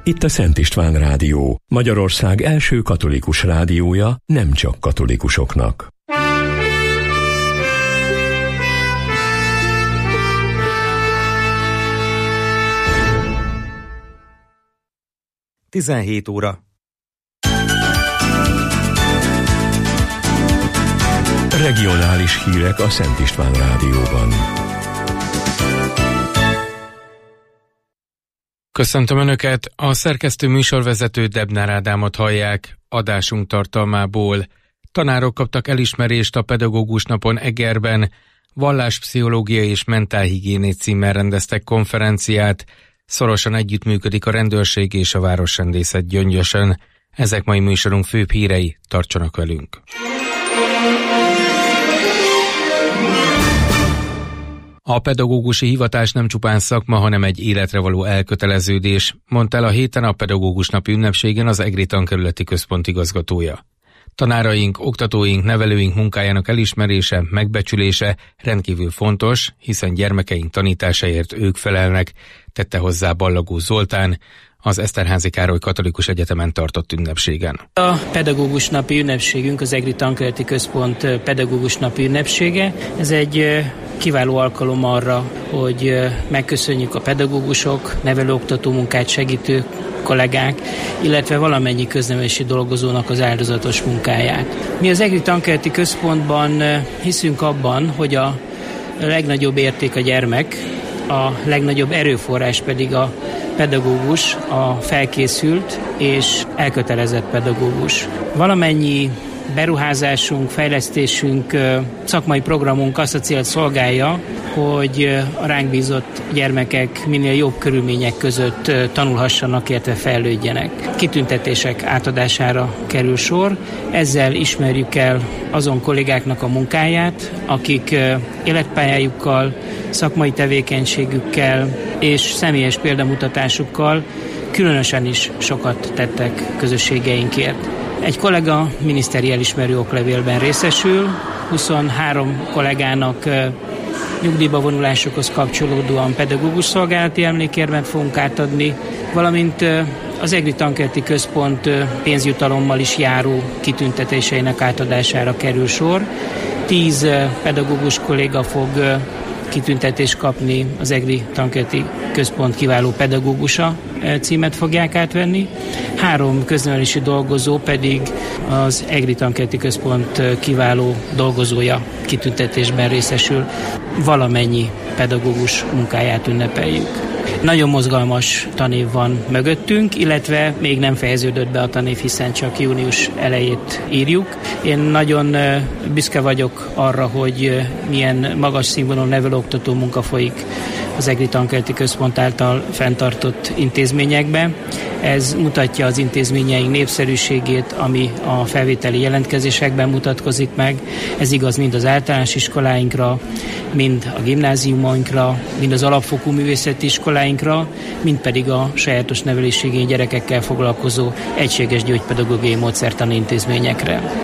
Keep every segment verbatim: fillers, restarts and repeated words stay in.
Itt a Szent István Rádió, Magyarország első katolikus rádiója, nem csak katolikusoknak. tizenhét óra. Regionális hírek a Szent István Rádióban. Köszöntöm Önöket, a szerkesztő műsorvezető Debnár Ádámot hallják. Adásunk tartalmából: tanárok kaptak elismerést a Pedagógus Napon Egerben, valláspszichológia és mentálhigiéné címmel rendeztek konferenciát, szorosan együttműködik a rendőrség és a városrendészet Gyöngyösön. Ezek mai műsorunk főbb hírei, tartsanak velünk! A pedagógusi hivatás nem csupán szakma, hanem egy életre való elköteleződés, mondta el a héten a Pedagógus Napi ünnepségen az Egri Tankerületi Központ igazgatója. Tanáraink, oktatóink, nevelőink munkájának elismerése, megbecsülése rendkívül fontos, hiszen gyermekeink tanításáért ők felelnek, tette hozzá Ballagó Zoltán, az Eszterházy Károly Katolikus Egyetemen tartott ünnepségen. A Pedagógus Napi ünnepségünk az Egri Tankerületi Központ Pedagógus Napi ünnepsége. Ez egy kiváló alkalom arra, hogy megköszönjük a pedagógusok, nevelő-oktató munkát segítő kollégák, illetve valamennyi köznevelési dolgozónak az áldozatos munkáját. Mi az Egri Tankerületi Központban hiszünk abban, hogy a legnagyobb érték a gyermek, a legnagyobb erőforrás pedig a pedagógus, a felkészült és elkötelezett pedagógus. Valamennyi beruházásunk, fejlesztésünk, szakmai programunk azt a célt szolgálja, hogy a ránk bízott gyermekek minél jobb körülmények között tanulhassanak, illetve fejlődjenek. Kitüntetések átadására kerül sor. Ezzel ismerjük el azon kollégáknak a munkáját, akik életpályájukkal, szakmai tevékenységükkel és személyes példamutatásukkal különösen is sokat tettek közösségeinkért. Egy kollega miniszteri elismerő oklevélben részesül, huszonhárom kollégának nyugdíjba vonulásokhoz kapcsolódóan pedagógus szolgálati emlékérmet fogunk átadni, valamint az Egri Tankerületi Központ pénzjutalommal is járó kitüntetéseinek átadására kerül sor. Tíz pedagógus kolléga fog kitüntetést kapni, az Egri Tankerületi Központ kiváló pedagógusa címet fogják átvenni. Három köznevelési dolgozó pedig az Egri Tankerületi Központ kiváló dolgozója kitüntetésben részesül. Valamennyi pedagógus munkáját ünnepeljük. Nagyon mozgalmas tanév van mögöttünk, illetve még nem fejeződött be a tanév, hiszen csak június elejét írjuk. Én nagyon büszke vagyok arra, hogy milyen magas színvonalú nevelő-oktató munka folyik az Egri Tankerületi Központ által fenntartott intézményekben. Ez mutatja az intézményeink népszerűségét, ami a felvételi jelentkezésekben mutatkozik meg. Ez igaz mind az általános iskoláinkra, mind a gimnáziumainkra, mind az alapfokú művészeti iskoláinkra, mind pedig a sajátos nevelésigényű gyerekekkel foglalkozó egységes gyógypedagógiai módszertani intézményekre.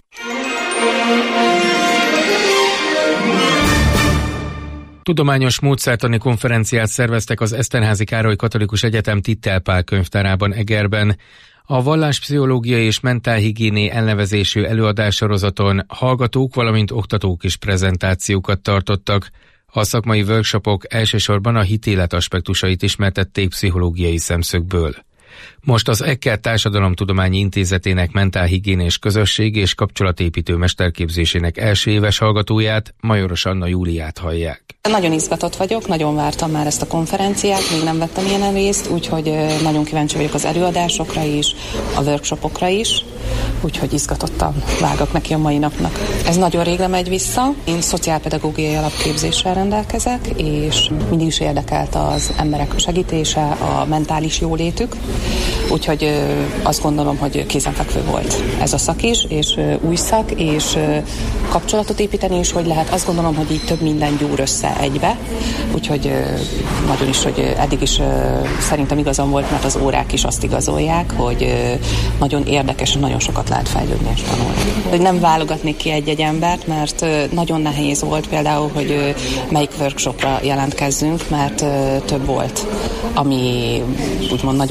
Tudományos módszertani konferenciát szerveztek az Eszterházy Károly Katolikus Egyetem Titel Pál könyvtárában Egerben. A valláspszichológia és mentálhigiéné elnevezésű előadássorozaton hallgatók, valamint oktatók is prezentációkat tartottak. A szakmai workshopok elsősorban a hitélet aspektusait ismertették pszichológiai szemszögből. Most az Ekker Társadalomtudományi Intézetének mentálhigiénés közösség és kapcsolatépítő mesterképzésének első éves hallgatóját, Majoros Anna Júliát hallják. Nagyon izgatott vagyok, nagyon vártam már ezt a konferenciát, még nem vettem ilyen részt, úgyhogy nagyon kíváncsi vagyok az előadásokra is, a workshopokra is, úgyhogy izgatottan vágok neki a mai napnak. Ez nagyon régre megy vissza, én szociálpedagógiai alapképzéssel rendelkezek, és mindig is érdekelt az emberek segítése, a mentális jólétük, úgyhogy azt gondolom, hogy kézenfekvő volt ez a szak is, és új szak, és kapcsolatot építeni is, hogy lehet. Azt gondolom, hogy így több minden gyúr össze egybe, úgyhogy nagyon is, hogy eddig is szerintem igazam volt, mert az órák is azt igazolják, hogy nagyon érdekes, és nagyon sokat lehet fejlődni és tanulni. Hogy nem válogatnék ki egy-egy embert, mert nagyon nehéz volt például, hogy melyik workshopra jelentkezzünk, mert több volt, ami úgymond nagyon érdekes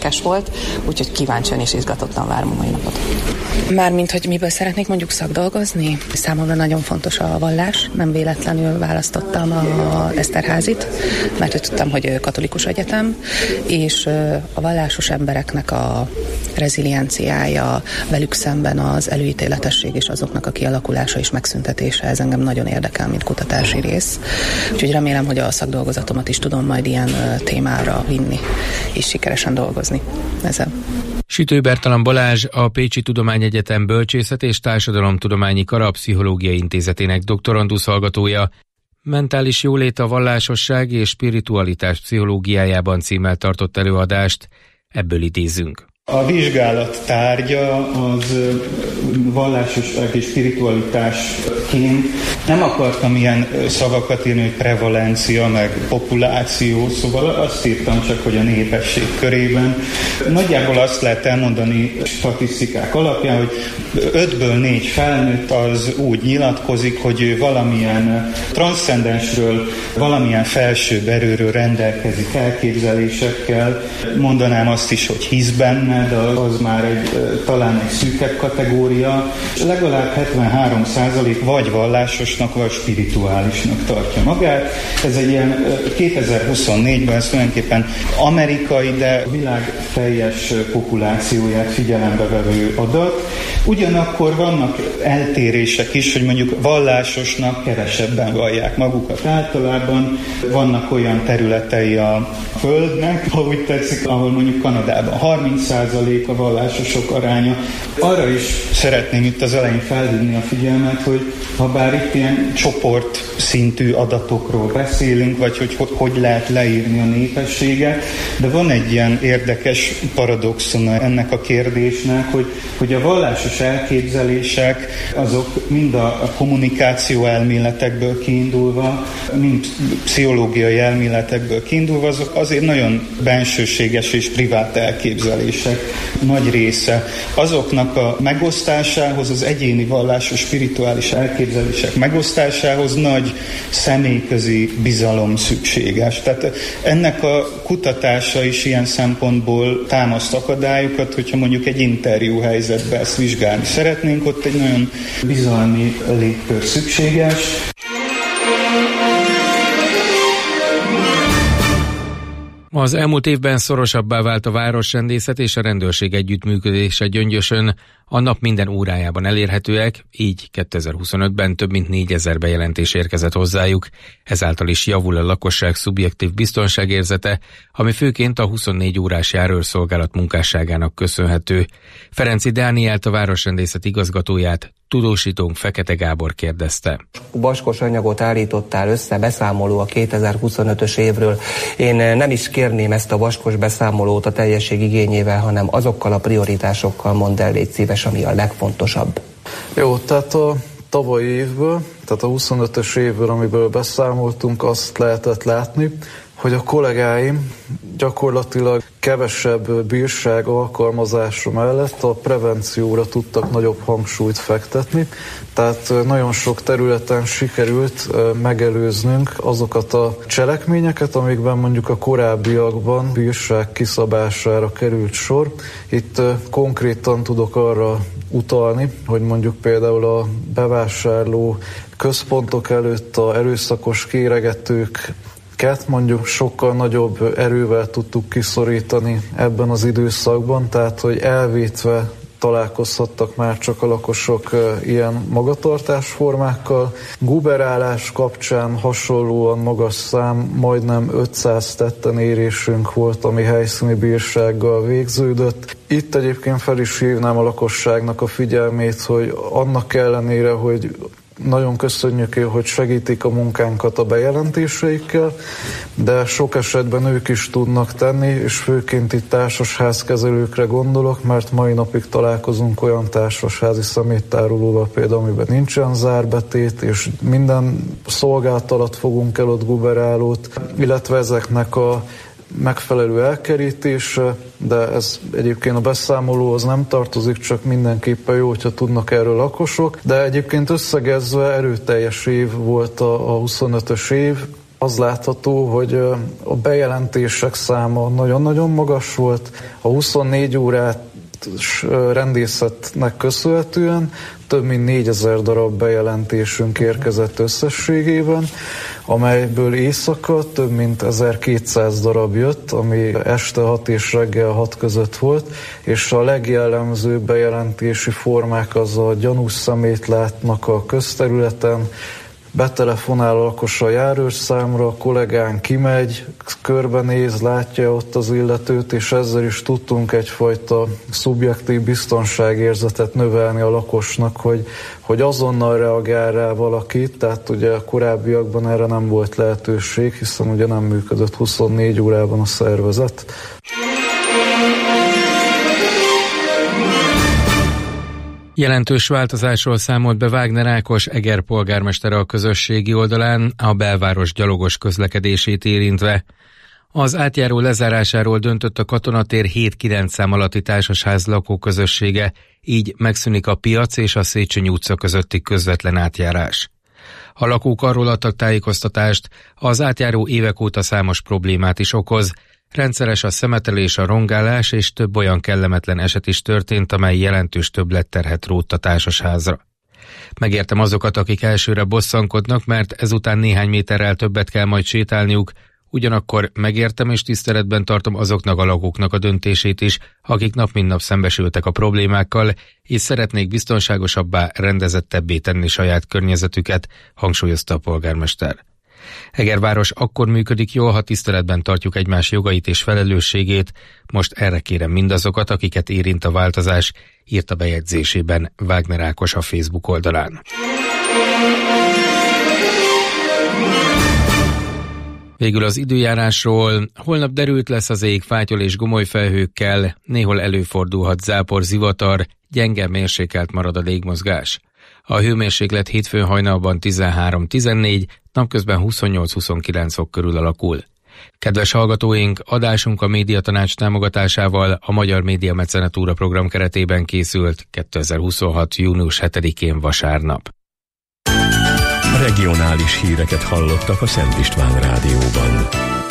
érdekes volt, úgyhogy kíváncsian és izgatottan várom a mai napot. Mármint, hogy miből szeretnék mondjuk szakdolgozni? Számomra nagyon fontos a vallás, nem véletlenül választottam a Eszterházit, mert hogy tudtam, hogy katolikus egyetem, és a vallásos embereknek a rezilienciája, velük szemben az előítéletesség és azoknak a kialakulása és megszüntetése, ez engem nagyon érdekel, mint kutatási rész. Úgyhogy remélem, hogy a szakdolgozatomat is tudom majd ilyen témára vinni, és sikeresen dolgozni ezzel. Sütő Bertalan Balázs, a Pécsi Tudományegyetem Bölcsészet és Társadalomtudományi Kara Pszichológiai Intézetének doktorandusz hallgatója, mentális jólét a vallásosság és spiritualitás pszichológiájában címmel tartott előadást, ebből idézünk. A vizsgálat tárgya az vallásosság és spiritualitásként nem akartam ilyen szavakat írni, hogy prevalencia, meg populáció, szóval azt írtam csak, hogy a népesség körében. Nagyjából azt lehet elmondani statisztikák alapján, hogy ötből négy felnőtt az úgy nyilatkozik, hogy ő valamilyen transzcendensről, valamilyen felsőbb erőről rendelkezik elképzelésekkel. Mondanám azt is, hogy hisz benne, de az már egy, talán egy szűkebb kategória. Legalább hetvenhárom százalék vagy vallásosnak, vagy spirituálisnak tartja magát. Ez egy ilyen kétezer-huszonnégyben ez tulajdonképpen amerikai, de a világ teljes populációját figyelembe vevő adat. Ugyanakkor vannak eltérések is, hogy mondjuk vallásosnak kevesebben vallják magukat. Általában vannak olyan területei a Földnek, ha úgy tetszik, ahol mondjuk Kanadában harminc százalék a vallásosok aránya. Arra is szeretném itt az elején felhívni a figyelmet, hogy ha bár itt ilyen csoport szintű adatokról beszélünk, vagy hogy hogy lehet leírni a népességet, de van egy ilyen érdekes paradoxona ennek a kérdésnek, hogy, hogy a vallásos elképzelések azok mind a kommunikáció elméletekből kiindulva, mind pszichológiai elméletekből kiindulva, azok azért nagyon bensőséges és privát elképzelések nagy része. Azoknak a megosztásához, az egyéni vallásos spirituális elképzelések megosztásához nagy személyközi bizalom szükséges. Tehát ennek a kutatása is ilyen szempontból támaszt akadályokat, hogyha mondjuk egy interjú helyzetben ezt vizsgálni szeretnénk, ott egy nagyon bizalmi légkör szükséges. Az elmúlt évben szorosabbá vált a városrendészet és a rendőrség együttműködése Gyöngyösön, a nap minden órájában elérhetőek, így kétezer-huszonötben több mint négyezer bejelentés érkezett hozzájuk, ezáltal is javul a lakosság szubjektív biztonságérzete, ami főként a huszonnégy órás járőrszolgálat munkásságának köszönhető. Ferenci Dánielt, a városrendészet igazgatóját tudósítónk Fekete Gábor kérdezte. Vaskos anyagot állítottál össze, beszámoló a kétezer-huszonötös évről. Én nem is kérném ezt a vaskos beszámolót a teljesség igényével, hanem azokkal a prioritásokkal mondd el, légy szíves, ami a legfontosabb. Jó, tehát a tavalyi évből, tehát a huszonötös évből, amiből beszámoltunk, azt lehetett látni, hogy a kollégáim gyakorlatilag kevesebb bírság alkalmazása mellett a prevencióra tudtak nagyobb hangsúlyt fektetni, tehát nagyon sok területen sikerült megelőznünk azokat a cselekményeket, amikben mondjuk a korábbiakban bírság kiszabására került sor. Itt konkrétan tudok arra utalni, hogy mondjuk például a bevásárló központok előtt a erőszakos kéregetők mondjuk sokkal nagyobb erővel tudtuk kiszorítani ebben az időszakban, tehát hogy elvétve találkozhattak már csak a lakosok ilyen magatartásformákkal. Guberálás kapcsán hasonlóan magas szám, majdnem ötszáz tetten érésünk volt, ami helyszíni bírsággal végződött. Itt egyébként fel is hívnám a lakosságnak a figyelmét, hogy annak ellenére, hogy nagyon köszönjük, hogy segítik a munkánkat a bejelentéseikkel, de sok esetben ők is tudnak tenni, és főként itt társasházkezelőkre gondolok, mert mai napig találkozunk olyan társasházi szeméttárolóval például, amiben nincsen zárbetét, és minden szolgálat alatt fogunk el ott guberálót, illetve ezeknek a megfelelő elkerítése, de ez egyébként a beszámolóhoz nem tartozik, csak mindenképpen jó, hogyha tudnak erről lakosok. De egyébként összegezve erőteljes év volt a, a huszonötös év, az látható, hogy a bejelentések száma nagyon-nagyon magas volt. A huszonnégy órát rendészetnek köszönhetően több mint négyezer darab bejelentésünk érkezett összességében, amelyből éjszaka több mint ezerkétszáz darab jött, ami este hat és reggel hat között volt, és a legjellemzőbb bejelentési formák az a gyanús személyt látnak a közterületen, betelefonál a lakos a járőrszámra, a kollégán kimegy, körbenéz, látja ott az illetőt, és ezzel is tudtunk egyfajta szubjektív biztonságérzetet növelni a lakosnak, hogy, hogy azonnal reagál rá valaki, tehát ugye a korábbiakban erre nem volt lehetőség, hiszen ugye nem működött huszonnégy órában a szervezet. Jelentős változásról számolt be Wagner Ákos Eger polgármestere a közösségi oldalán, a belváros gyalogos közlekedését érintve. Az átjáró lezárásáról döntött a Katonatér hét-kilenc szám alatti társasház lakóközössége, így megszűnik a Piac és a Széchenyi utca közötti közvetlen átjárás. A lakók arról adtak tájékoztatást, az átjáró évek óta számos problémát is okoz. Rendszeres a szemetelés, a rongálás, és több olyan kellemetlen eset is történt, amely jelentős többletterhet rótt a társasházra. Megértem azokat, akik elsőre bosszankodnak, mert ezután néhány méterrel többet kell majd sétálniuk, ugyanakkor megértem és tiszteletben tartom azoknak a lakóknak a döntését is, akik nap mint nap szembesültek a problémákkal, és szeretnék biztonságosabbá, rendezettebbé tenni saját környezetüket, hangsúlyozta a polgármester. Egerváros akkor működik jól, ha tiszteletben tartjuk egymás jogait és felelősségét. Most erre kérem mindazokat, akiket érint a változás, írta bejegyzésében Wagner Ákos a Facebook oldalán. Végül az időjárásról. Holnap derült lesz az ég fátyol és gomolyfelhőkkel, néhol előfordulhat zápor, zivatar, gyenge mérsékelt marad a légmozgás. A hőmérséklet hétfőn hajnalban tizenhárom-tizennégy, napközben huszonnyolc-huszonkilenc fok körül alakul. Kedves hallgatóink, adásunk a Médiatanács támogatásával a Magyar Média Mecenatúra program keretében készült kétezer-huszonhat. június hetedikén vasárnap. Regionális híreket hallottak a Szent István Rádióban.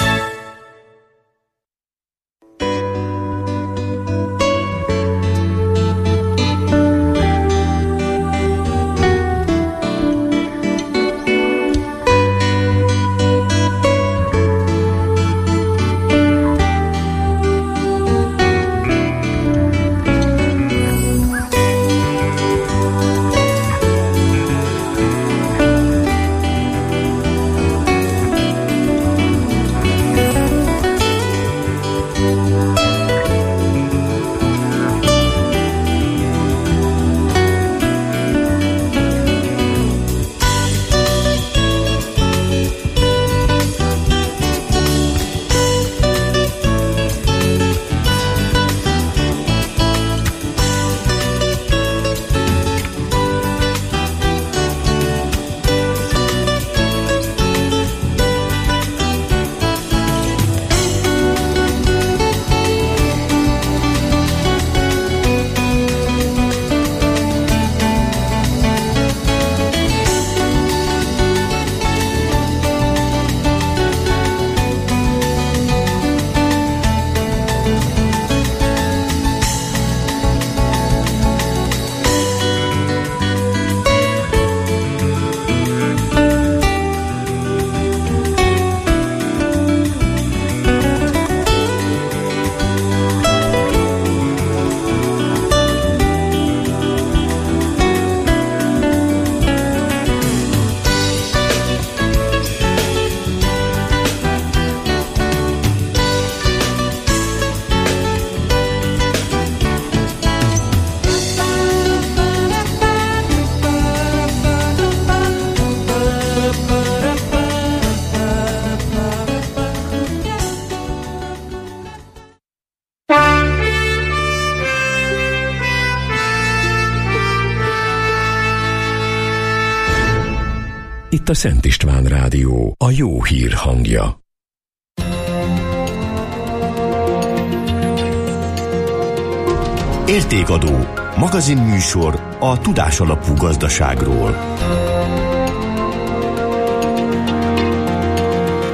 Itt a Szent István Rádió, a jó hír hangja. Értékadó, magazinműsor a tudásalapú gazdaságról.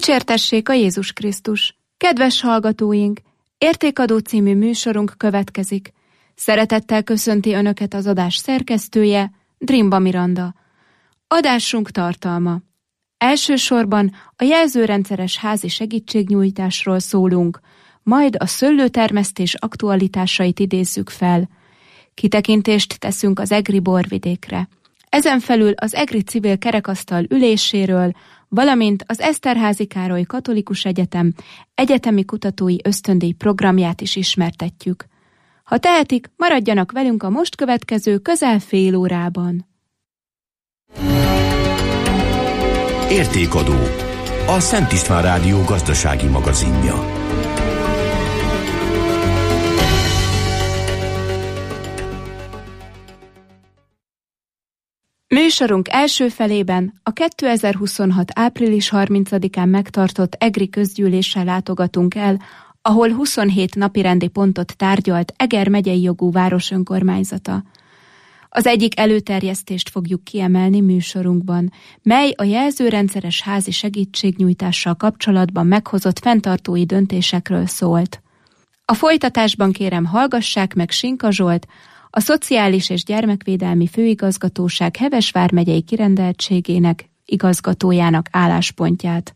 Dicsértessék a Jézus Krisztus! Kedves hallgatóink! Értékadó című műsorunk következik. Szeretettel köszönti Önöket az adás szerkesztője, Drimba Miranda. Adásunk tartalma. Elsősorban a jelzőrendszeres házi segítségnyújtásról szólunk, majd a szőlőtermesztés aktualitásait idézzük fel. Kitekintést teszünk az egri borvidékre. Ezen felül az egri civil kerekasztal üléséről, valamint az Eszterházy Károly Katolikus Egyetem egyetemi kutatói ösztöndíj programját is ismertetjük. Ha tehetik, maradjanak velünk a most következő közel fél órában. Értékadó. A Szent István Rádió gazdasági magazinja. Műsorunk első felében a kétezer-huszonhat. április harmincadikán megtartott egri közgyűléssel látogatunk el, ahol huszonhét napirendi pontot tárgyalt Eger megyei jogú város önkormányzata. Az egyik előterjesztést fogjuk kiemelni műsorunkban, mely a jelzőrendszeres házi segítségnyújtással kapcsolatban meghozott fenntartói döntésekről szólt. A folytatásban kérem hallgassák meg Sinka Zsolt, a Szociális és Gyermekvédelmi Főigazgatóság Heves vármegyei kirendeltségének igazgatójának álláspontját.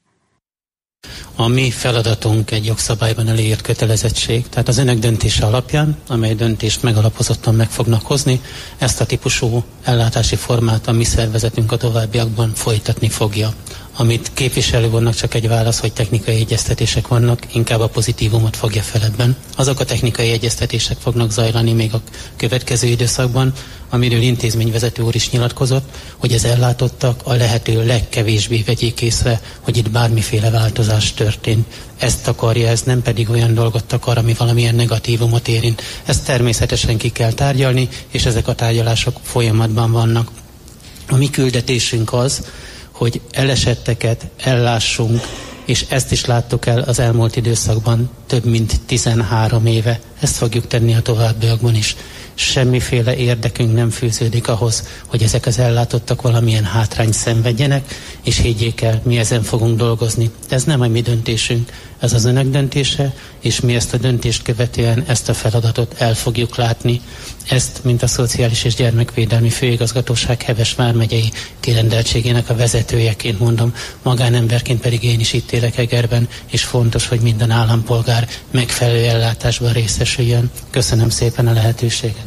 A mi feladatunk egy jogszabályban előírt kötelezettség, tehát az önök döntése alapján, amely döntést megalapozottan meg fognak hozni, ezt a típusú ellátási formát a mi szervezetünk a továbbiakban folytatni fogja. Amit képviselő vannak, csak egy válasz, hogy technikai egyeztetések vannak, inkább a pozitívumot fogja fel ebben. Azok a technikai egyeztetések fognak zajlani még a következő időszakban, amiről intézményvezető úr is nyilatkozott, hogy az ellátottak a lehető legkevésbé vegyék észre, hogy itt bármiféle változás történt. Ezt akarja, ez nem pedig olyan dolgot akar, ami valamilyen negatívumot érint. Ezt természetesen ki kell tárgyalni, és ezek a tárgyalások folyamatban vannak. A mi küldetésünk az, hogy elesetteket ellássunk, és ezt is láttuk el az elmúlt időszakban több mint tizenhárom éve. Ezt fogjuk tenni a továbbiakban is. Semmiféle érdekünk nem fűződik ahhoz, hogy ezek az ellátottak valamilyen hátrányt szenvedjenek, és higgyék el, mi ezen fogunk dolgozni. Ez nem a mi döntésünk, ez az önök döntése, és mi ezt a döntést követően ezt a feladatot el fogjuk látni. Ezt, mint a Szociális és Gyermekvédelmi Főigazgatóság Heves vármegyei kirendeltségének a vezetőjeként mondom, magánemberként pedig én is itt élek Egerben, és fontos, hogy minden állampolgár megfelelő ellátásban részesüljön. Köszönöm szépen a lehetőséget.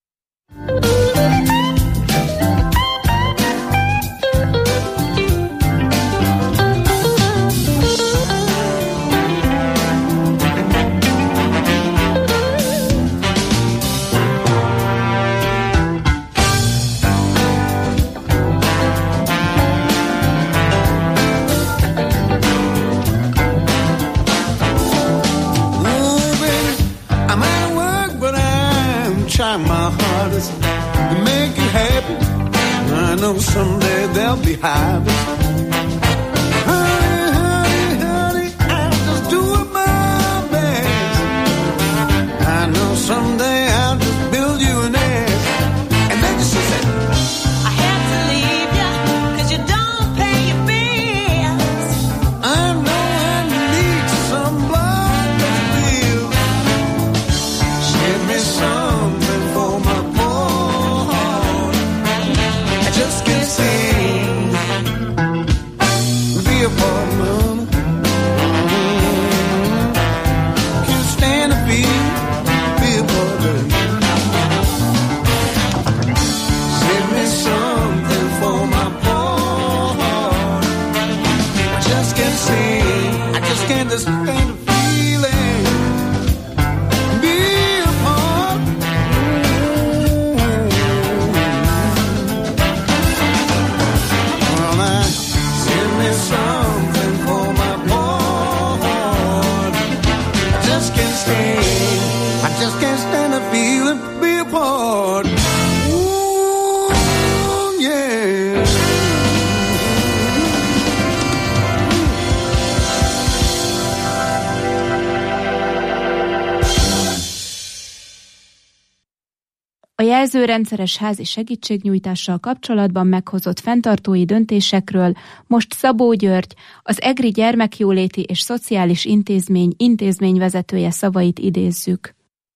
Someday they'll be happy. Honey, honey, honey, I'm just doing my best. I know someday I'll just build you a nest. And then she said, I had to leave you, cause you don't pay your bills. I know I need some blood to feel. Send me something for my poor heart. I just can't sing, be a poor mama. Can't stand to be, be a poor girl. Send me something for my poor heart. I just can't sing, I just can't stand the feeling. Be a poor. Well, I send me something for my poor heart. I just can't stand, I just can't stand the feeling. Be a part. Ooh, yeah. A jelzőrendszeres házi segítségnyújtással kapcsolatban meghozott fenntartói döntésekről most Szabó György, az Egri Gyermekjóléti és Szociális Intézmény intézményvezetője szavait idézzük.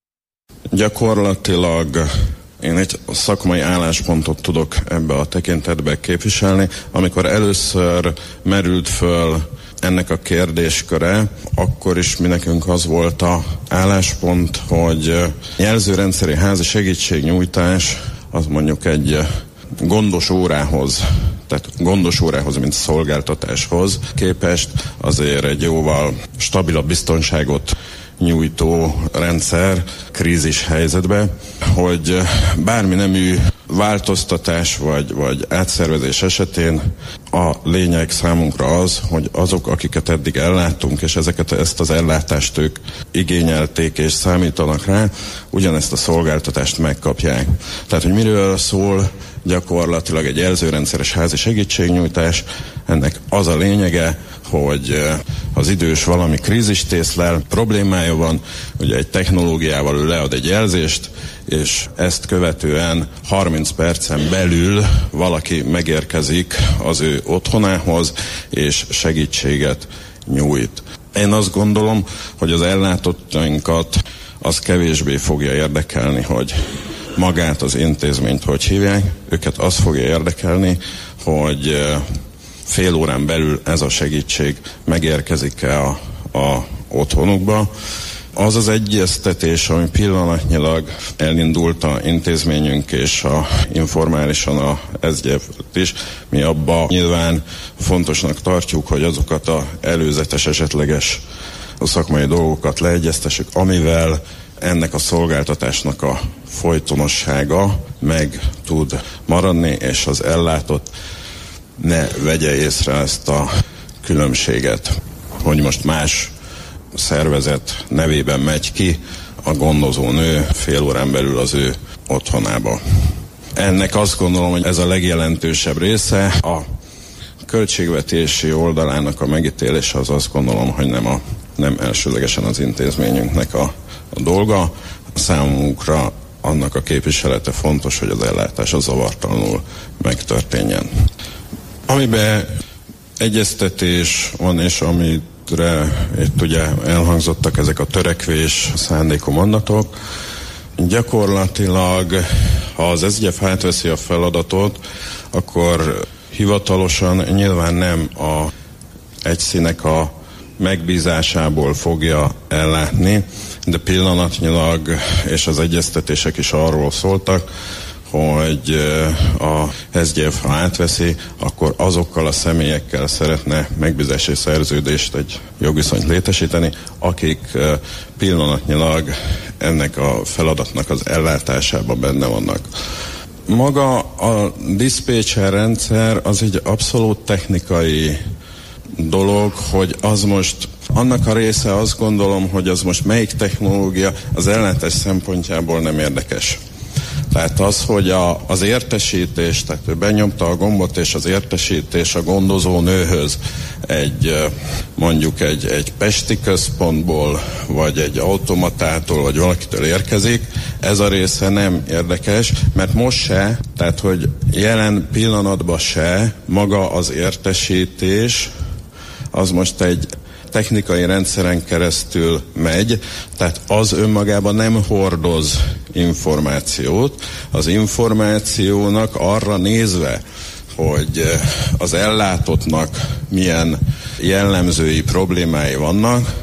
Gyakorlatilag én egy szakmai álláspontot tudok ebbe a tekintetbe képviselni. Amikor először merült föl ennek a kérdésköre, akkor is mi nekünk az volt a álláspont, hogy jelzőrendszeri házi segítségnyújtás az mondjuk egy gondos órához, tehát gondos órához, mint szolgáltatáshoz képest azért egy jóval stabilabb biztonságot nyújtó rendszer krízis helyzetbe, hogy bármi nemű változtatás vagy, vagy átszervezés esetén a lényeg számunkra az, hogy azok, akiket eddig elláttunk, és ezeket, ezt az ellátást ők igényelték és számítanak rá, ugyanezt a szolgáltatást megkapják. Tehát, hogy miről szól gyakorlatilag egy jelzőrendszeres házi segítségnyújtás, ennek az a lényege, hogy az idős valami krízist észlel, problémája van, ugye egy technológiával ő lead egy jelzést, és ezt követően harminc percen belül valaki megérkezik az ő otthonához, és segítséget nyújt. Én azt gondolom, hogy az ellátottainkat az kevésbé fogja érdekelni, hogy magát az intézményt hogy hívják, őket az fogja érdekelni, hogy fél órán belül ez a segítség megérkezik-e a, a otthonukba. Az az egyeztetés, ami pillanatnyilag elindult a intézményünk és a informálisan a es gé ef is, mi abba nyilván fontosnak tartjuk, hogy azokat az előzetes esetleges szakmai dolgokat leegyeztessük, amivel ennek a szolgáltatásnak a folytonossága meg tud maradni, és az ellátott ne vegye észre ezt a különbséget, hogy most más szervezet nevében megy ki a gondozó nő fél órán belül az ő otthonába. Ennek azt gondolom, hogy ez a legjelentősebb része. A költségvetési oldalának a megítélése az azt gondolom, hogy nem, a, nem elsőlegesen az intézményünknek a, a dolga. Számunkra annak a képviselete fontos, hogy az ellátás az zavartalanul megtörténjen. Amiben egyeztetés van, és amire itt ugye elhangzottak ezek a törekvés szándékú mondatok, gyakorlatilag, ha az es gé ef átveszi a feladatot, akkor hivatalosan nyilván nem a egyszínek a megbízásából fogja ellátni, de pillanatnyilag, és az egyeztetések is arról szóltak, hogy a es gé ef, ha átveszi, akkor azokkal a személyekkel szeretne megbízási szerződést, egy jogviszonyt létesíteni, akik pillanatnyilag ennek a feladatnak az ellátásában benne vannak. Maga a diszpécser rendszer az egy abszolút technikai dolog, hogy az most, annak a része azt gondolom, hogy az most melyik technológia az ellátás szempontjából nem érdekes. Tehát az, hogy a, az értesítés, tehát ő benyomta a gombot, és az értesítés a gondozó nőhöz egy, mondjuk egy, egy pesti központból, vagy egy automatától, vagy valakitől érkezik, ez a része nem érdekes, mert most se, tehát hogy jelen pillanatban se maga az értesítés, az most egy technikai rendszeren keresztül megy, tehát az önmagában nem hordoz információt. Az információnak arra nézve, hogy az ellátottnak milyen jellemzői problémái vannak,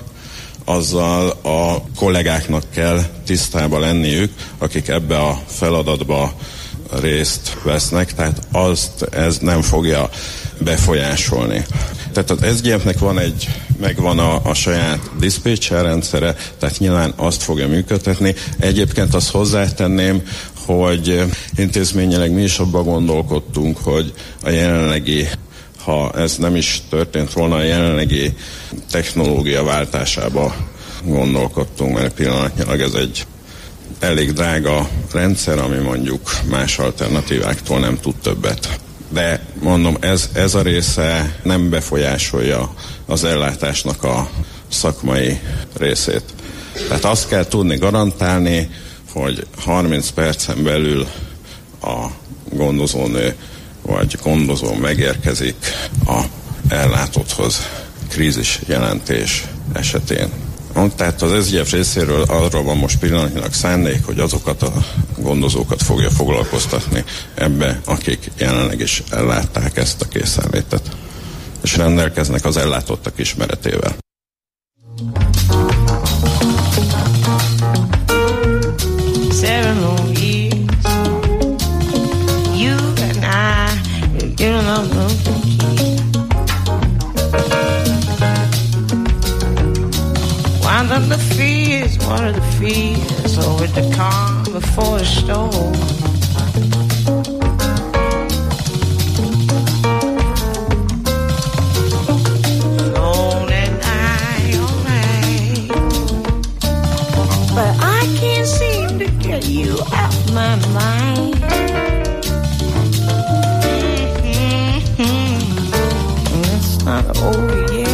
azzal a kollégáknak kell tisztába lenniük, akik ebbe a feladatba részt vesznek, tehát azt ez nem fogja befolyásolni. Tehát az es gé ef-nek van egy, megvan a, a saját diszpécser rendszere, tehát nyilván azt fogja működtetni. Egyébként azt hozzátenném, hogy intézményileg mi is abban gondolkodtunk, hogy a jelenlegi, ha ez nem is történt volna, a jelenlegi technológia váltásába gondolkodtunk, mert pillanatnyilag ez egy elég drága rendszer, ami mondjuk más alternatíváktól nem tud többet. De mondom, ez, ez a része nem befolyásolja az ellátásnak a szakmai részét. Tehát azt kell tudni garantálni, hogy harminc percen belül a gondozónő vagy gondozó megérkezik a ellátotthoz krízis jelentés esetén. Tehát az es zé ef részéről arról van most pillanatnyilag szándék, hogy azokat a gondozókat fogja foglalkoztatni ebbe, akik jelenleg is ellátták ezt a készenlétet, és rendelkeznek az ellátottak ismeretével. Seven long years, you and I, you don't know. Wound up the fears, one of the fears, over the calm before the storm. Alone at night, all night, but I can't seem to get you out my mind. Mm-hmm. It's not over yet.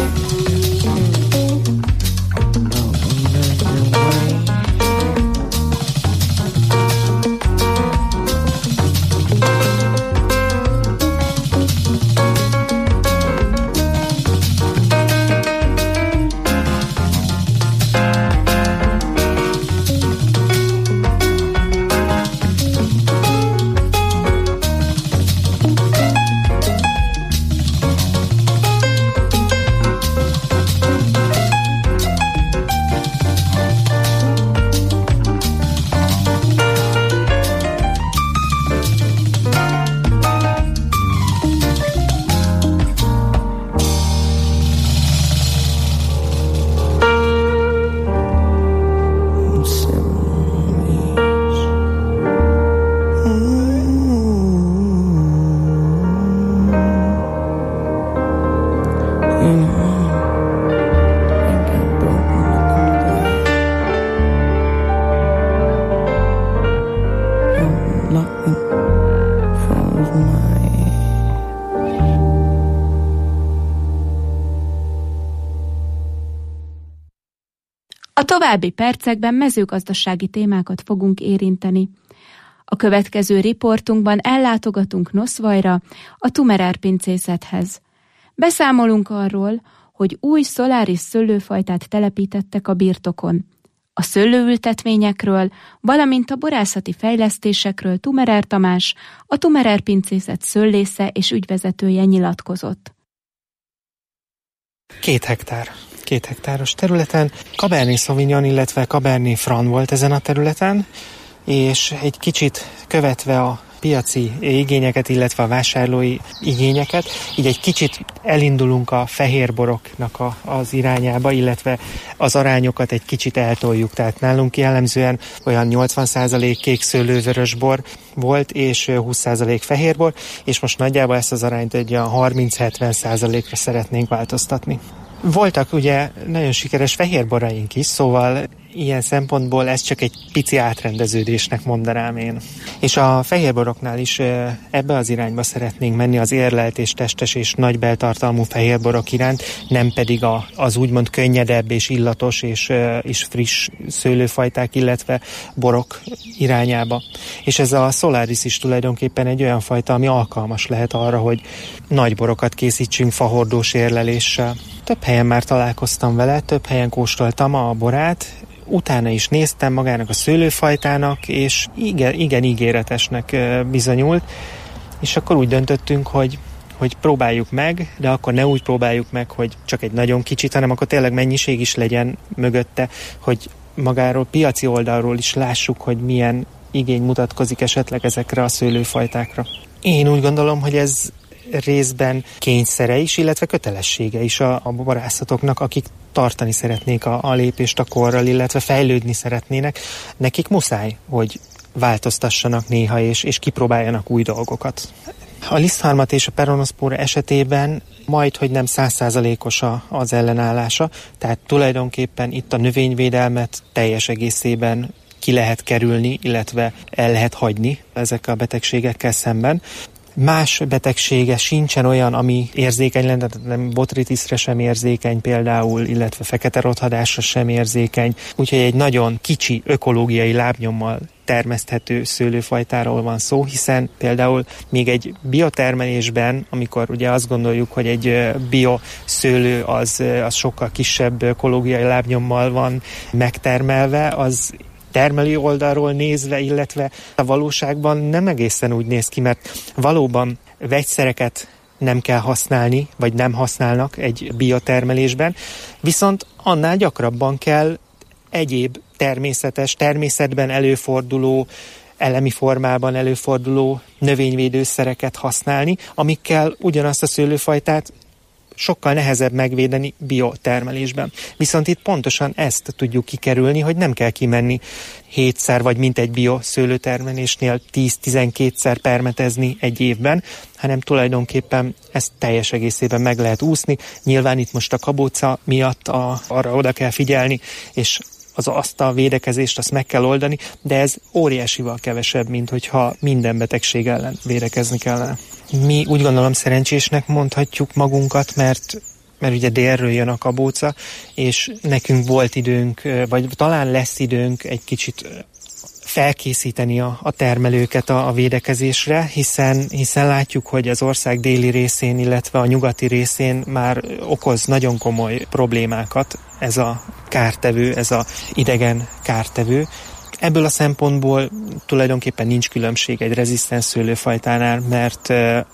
A további percekben mezőgazdasági témákat fogunk érinteni. A következő riportunkban ellátogatunk Noszvajra, a Tumerer pincészethez. Beszámolunk arról, hogy új Solaris szőlőfajtát telepítettek a birtokon. A szőlőültetvényekről, valamint a borászati fejlesztésekről Tumerer Tamás, a Tumerer pincészet szőlésze és ügyvezetője nyilatkozott. Két hektár. Két hektáros területen. Cabernet Sauvignon, illetve Cabernet Franc volt ezen a területen, és egy kicsit követve a piaci igényeket, illetve a vásárlói igényeket, így egy kicsit elindulunk a fehérboroknak a, az irányába, illetve az arányokat egy kicsit eltoljuk. Tehát nálunk jellemzően olyan nyolcvan százalék kék szőlővörösbor volt, és húsz százalék fehérbor, és most nagyjából ezt az arányt egy harminc-hetven százalékra szeretnénk változtatni. Voltak ugye nagyon sikeres fehérboraink is, szóval ilyen szempontból ez csak egy pici átrendeződésnek mondanám én. És a fehérboroknál is ebbe az irányba szeretnénk menni, az érlelt és testes és nagy beltartalmú fehérborok iránt, nem pedig a, az úgymond könnyedebb és illatos és, és friss szőlőfajták, illetve borok irányába. És ez a Solaris is tulajdonképpen egy olyan fajta, ami alkalmas lehet arra, hogy nagy borokat készítsünk fahordós érleléssel. Több helyen már találkoztam vele, több helyen kóstoltam a borát, utána is néztem magának a szőlőfajtának, és igen, igen ígéretesnek bizonyult, és akkor úgy döntöttünk, hogy, hogy próbáljuk meg, de akkor ne úgy próbáljuk meg, hogy csak egy nagyon kicsit, hanem akkor tényleg mennyiség is legyen mögötte, hogy magáról, piaci oldalról is lássuk, hogy milyen igény mutatkozik esetleg ezekre a szőlőfajtákra. Én úgy gondolom, hogy ez részben kényszere is, illetve kötelessége is a, a borászatoknak, akik tartani szeretnék a, a lépést a korral, illetve fejlődni szeretnének. Nekik muszáj, hogy változtassanak néha, és, és kipróbáljanak új dolgokat. A lisztharmat és a peronoszpóra esetében majd, hogy nem száz százalékos az ellenállása, tehát tulajdonképpen itt a növényvédelmet teljes egészében ki lehet kerülni, illetve el lehet hagyni ezekkel a betegségekkel szemben. Más betegsége sincsen olyan, ami érzékeny lenne, nem botritiszre sem érzékeny például, illetve fekete rothadásra sem érzékeny, úgyhogy egy nagyon kicsi ökológiai lábnyommal termeszthető szőlőfajtáról van szó, hiszen például még egy biotermelésben, amikor ugye azt gondoljuk, hogy egy bioszőlő az, az sokkal kisebb ökológiai lábnyommal van megtermelve, az termelő oldalról nézve, illetve a valóságban nem egészen úgy néz ki, mert valóban vegyszereket nem kell használni, vagy nem használnak egy biotermelésben, viszont annál gyakrabban kell egyéb természetes, természetben előforduló, elemi formában előforduló növényvédőszereket használni, amikkel ugyanazt a szőlőfajtát sokkal nehezebb megvédeni biotermelésben. Viszont itt pontosan ezt tudjuk kikerülni, hogy nem kell kimenni hétszer vagy mint egy bioszőlőtermelésnél tíz-tizenkétszer permetezni egy évben, hanem tulajdonképpen ezt teljes egészében meg lehet úszni. Nyilván itt most a kabóca miatt a, arra oda kell figyelni, és az, azt a védekezést azt meg kell oldani, de ez óriásival kevesebb, mint hogyha minden betegség ellen védekezni kellene. Mi úgy gondolom szerencsésnek mondhatjuk magunkat, mert, mert ugye délről jön a kabóca, és nekünk volt időnk, vagy talán lesz időnk egy kicsit felkészíteni a, a termelőket a, a védekezésre, hiszen, hiszen látjuk, hogy az ország déli részén, illetve a nyugati részén már okoz nagyon komoly problémákat ez a kártevő, ez a idegen kártevő. Ebből a szempontból tulajdonképpen nincs különbség egy rezisztens szőlőfajtánál, mert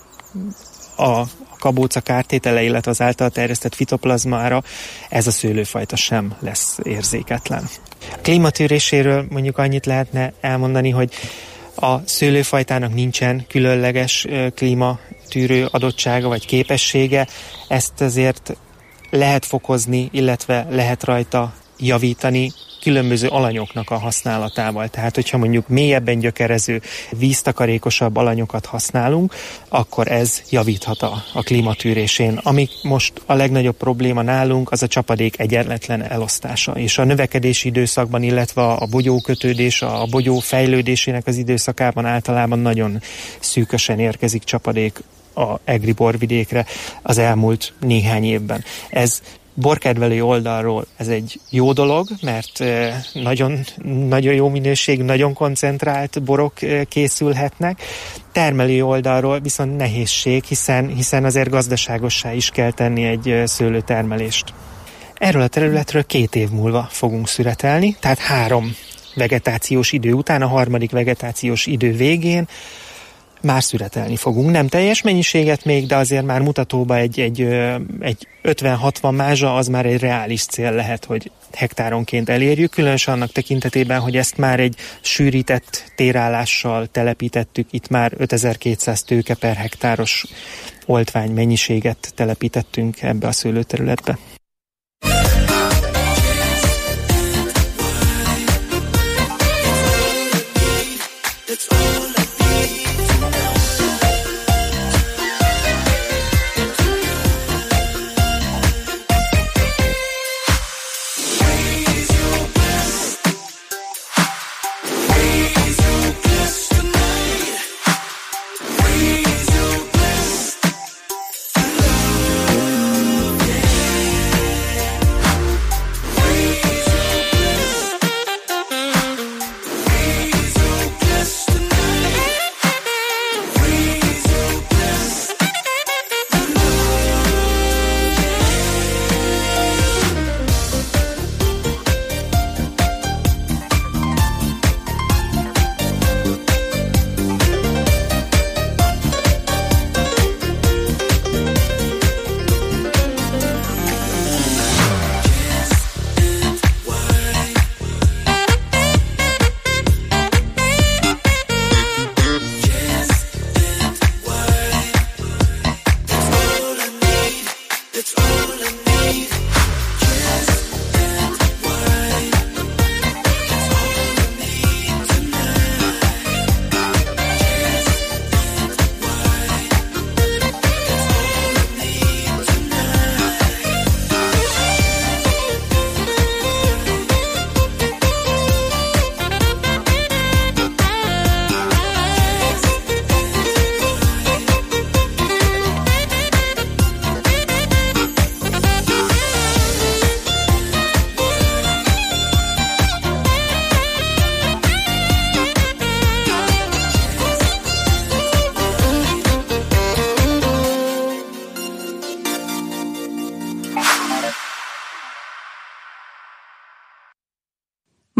a kabóca kártétele, illetve az által terjesztett fitoplazmára ez a szőlőfajta sem lesz érzéketlen. A klímatűréséről mondjuk annyit lehetne elmondani, hogy a szőlőfajtának nincsen különleges klímatűrő adottsága vagy képessége, ezt azért lehet fokozni, illetve lehet rajta javítani különböző alanyoknak a használatával. Tehát, hogyha mondjuk mélyebben gyökerező, víztakarékosabb alanyokat használunk, akkor ez javíthat a, a klímatűrésén. Ami most a legnagyobb probléma nálunk, az a csapadék egyenletlen elosztása. És a növekedési időszakban, illetve a bogyókötődés, a bogyó fejlődésének az időszakában általában nagyon szűkösen érkezik csapadék a egri borvidékre az elmúlt néhány évben. Ez borkedvelő oldalról ez egy jó dolog, mert nagyon, nagyon jó minőség, nagyon koncentrált borok készülhetnek. Termelő oldalról viszont nehézség, hiszen, hiszen azért gazdaságossá is kell tenni egy szőlőtermelést. Erről a területről két év múlva fogunk szüretelni, tehát három vegetációs idő után, a harmadik vegetációs idő végén már szüretelni fogunk. Nem teljes mennyiséget még, de azért már mutatóba egy, egy, egy ötven-hatvan mázsa, az már egy reális cél lehet, hogy hektáronként elérjük, különösen annak tekintetében, hogy ezt már egy sűrített térállással telepítettük, itt már ötezer-kétszáz tőke per hektáros oltvány mennyiséget telepítettünk ebbe a szőlőterületbe.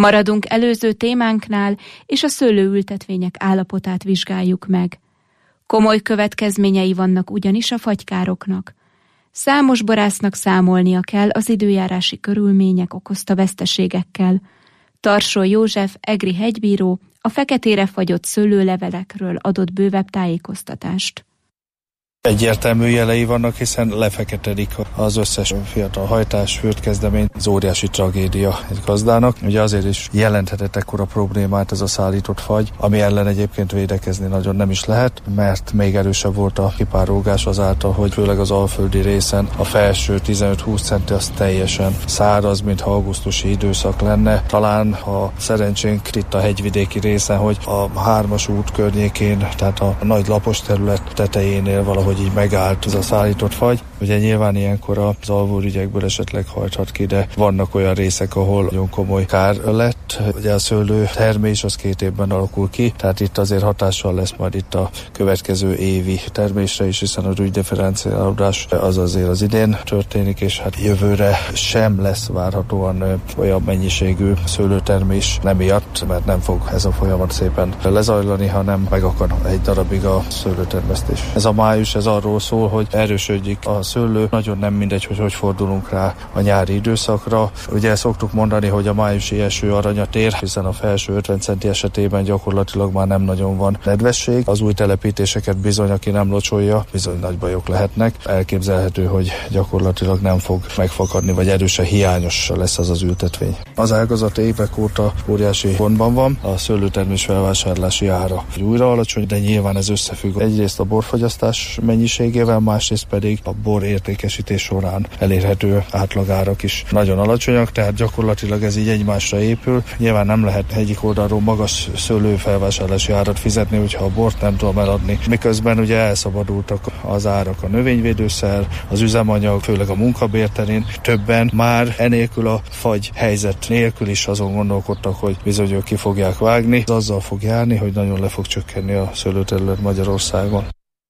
Maradunk előző témánknál, és a szőlőültetvények állapotát vizsgáljuk meg. Komoly következményei vannak ugyanis a fagykároknak. Számos borásznak számolnia kell az időjárási körülmények okozta veszteségekkel. Tarsó József, egri hegybíró a feketére fagyott szőlőlevelekről adott bővebb tájékoztatást. Egyértelmű jelei vannak, hiszen lefeketedik az összes fiatal hajtás, fürdkezdemény. Ez óriási tragédia egy gazdának. Ugye azért is jelenthetett ekkora problémát ez a szállított fagy, ami ellen egyébként védekezni nagyon nem is lehet, mert még erősebb volt a kipárolgás azáltal, hogy főleg az alföldi részen a felső tizenöt-húsz centi az teljesen száraz, mintha augusztusi időszak lenne. Talán ha szerencsénk itt a hegyvidéki részen, hogy a hármas út környékén, tehát a nagy lapos terület tetejénél valahogy hogy így megállt ez a szállított fagy. Ugye nyilván ilyenkor az alvóügyekből esetleg hajthat ki, de vannak olyan részek, ahol nagyon komoly kár lett. Ugye a szőlő termés az két évben alakul ki, tehát itt azért hatással lesz majd itt a következő évi termésre is, hiszen a rúgydifferenciálódás az azért az idén történik, és hát jövőre sem lesz várhatóan olyan mennyiségű szőlőtermés nem miatt, mert nem fog ez a folyamat szépen lezajlani, hanem megakad egy darabig a szőlőtermesztés. Ez a május, ez arról szól, hogy erősödik a szőlő. Nagyon nem mindegy, hogy hogy fordulunk rá a nyári időszakra. Ugye szoktuk mondani, hogy a májusi eső aranyat ér, hiszen a felső ötven centi esetében gyakorlatilag már nem nagyon van nedvesség. Az új telepítéseket bizony, aki nem locsolja, bizony nagy bajok lehetnek. Elképzelhető, hogy gyakorlatilag nem fog megfakadni, vagy erősen hiányos lesz az az ültetvény. Az ágazat évek óta óriási gondban van, a szőlőtermés felvásárlási ára újra alacsony, de nyilván ez összefügg egyrészt a borfogyasztás mennyiségével, másrészt pedig a bor értékesítés során elérhető átlagárak is nagyon alacsonyak, tehát gyakorlatilag ez így egymásra épül. Nyilván nem lehet egyik oldalról magas szőlőfelvásárlási árat fizetni, hogyha a bort nem tudom eladni. Miközben ugye elszabadultak az árak a növényvédőszer, az üzemanyag, főleg a munkabér terén. Többen már enélkül a fagy helyzet nélkül is azon gondolkodtak, hogy bizony ők ki fogják vágni. Ez azzal fog járni, hogy nagyon le fog csökkenni a szőlőterület Magyarországon.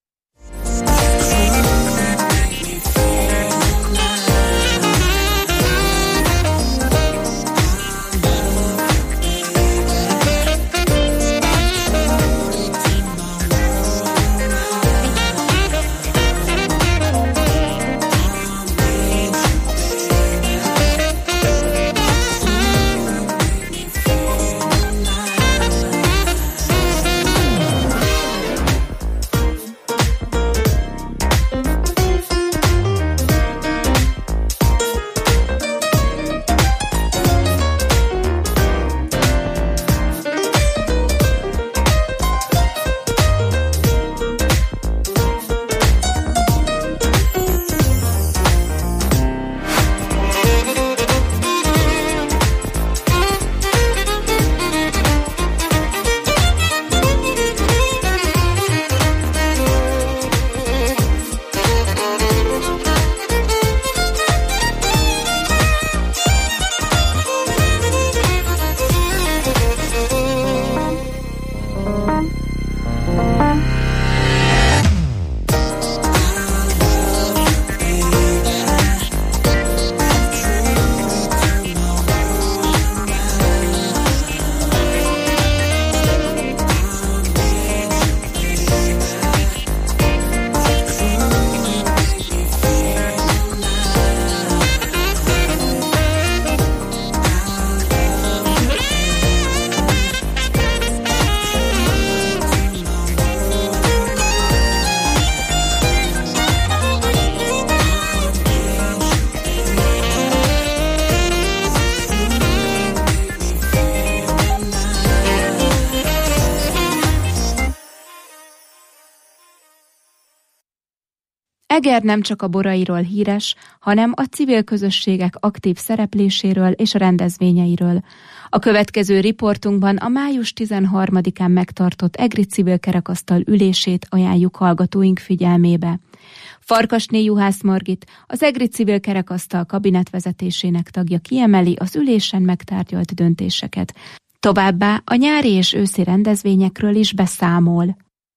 Eger nem csak a borairól híres, hanem a civil közösségek aktív szerepléséről és rendezvényeiről. A következő riportunkban a május tizenharmadikán megtartott egri civil kerekasztal ülését ajánljuk hallgatóink figyelmébe. Farkasné Juhász Margit, az egri civil kerekasztal kabinetvezetésének tagja kiemeli az ülésen megtárgyalt döntéseket. Továbbá a nyári és őszi rendezvényekről is beszámol.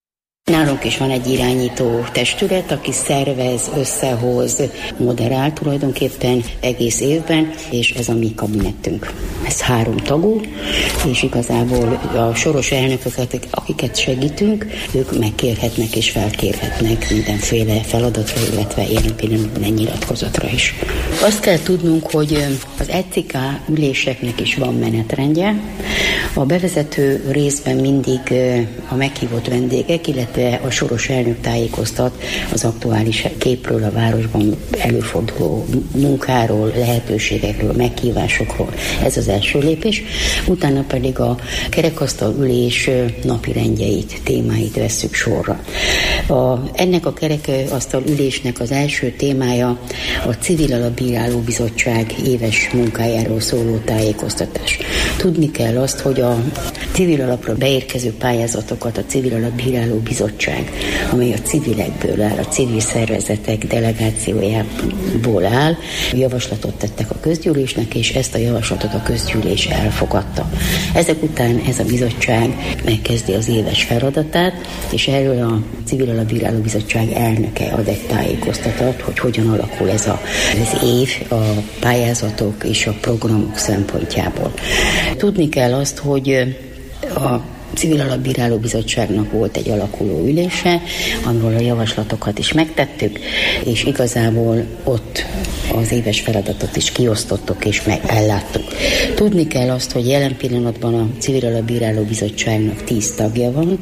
Nálunk is van egy irányító testület, aki szervez, összehoz, moderál tulajdonképpen egész évben, és ez a mi kabinettünk. Ez három tagú, és igazából a soros elnököket, akiket segítünk, ők megkérhetnek és felkérhetnek mindenféle feladatra, illetve ilyen pillanatban egy nyilatkozatra is. Azt kell tudnunk, hogy az E C K üléseknek is van menetrendje. A bevezető részben mindig a meghívott vendégek, illetve a soros elnök tájékoztat az aktuális képről, a városban előforduló munkáról, lehetőségekről, meghívásokról. Ez az első lépés. Utána pedig a kerekasztal ülés napirendjeit, témáit vesszük sorra. A, ennek a kerekasztal ülésnek az első témája a Civil Alapbíráló Bizottság éves munkájáról szóló tájékoztatás. Tudni kell azt, hogy a civil alapra beérkező pályázatokat a Civil Alapbíráló Bizottság, amely a civilekből áll, a civil szervezetek delegációjából áll, javaslatot tettek a közgyűlésnek, és ezt a javaslatot a közgyűlés elfogadta. Ezek után ez a bizottság megkezdi az éves feladatát, és erről a Civil Alapbíráló Bizottság elnöke ad egy tájékoztatót, hogy hogyan alakul ez a, az év a pályázatok és a programok szempontjából. Tudni kell azt, hogy a Civil Alapbíráló Bizottságnak volt egy alakuló ülése, amiről a javaslatokat is megtettük, és igazából ott az éves feladatot is kiosztottuk és meg elláttuk. Tudni kell azt, hogy jelen pillanatban a Civil Alapbíráló Bizottságnak tíz tagja van,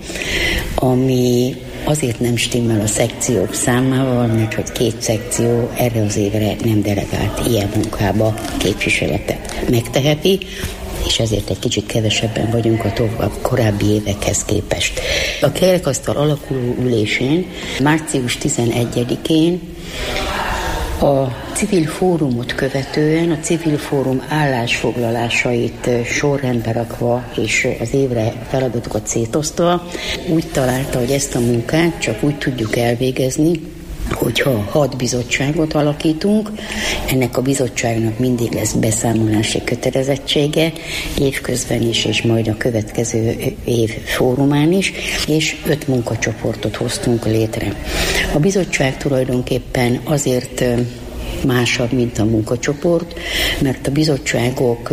ami azért nem stimmel a szekciók számával, mert hogy két szekció erre az évre nem delegált ilyen munkába képviseletet megteheti, és ezért egy kicsit kevesebben vagyunk a tovább korábbi évekhez képest. A kerekasztal alakuló ülésén március tizenegyedikén a civil fórumot követően a civil fórum állásfoglalásait sorrendbe rakva és az évre feladatokat szétosztva úgy találta, hogy ezt a munkát csak úgy tudjuk elvégezni, hogyha hat bizottságot alakítunk, ennek a bizottságnak mindig lesz beszámolási kötelezettsége, évközben is, és majd a következő év fórumán is, és öt munkacsoportot hoztunk létre. A bizottság tulajdonképpen azért másabb, mint a munkacsoport, mert a bizottságok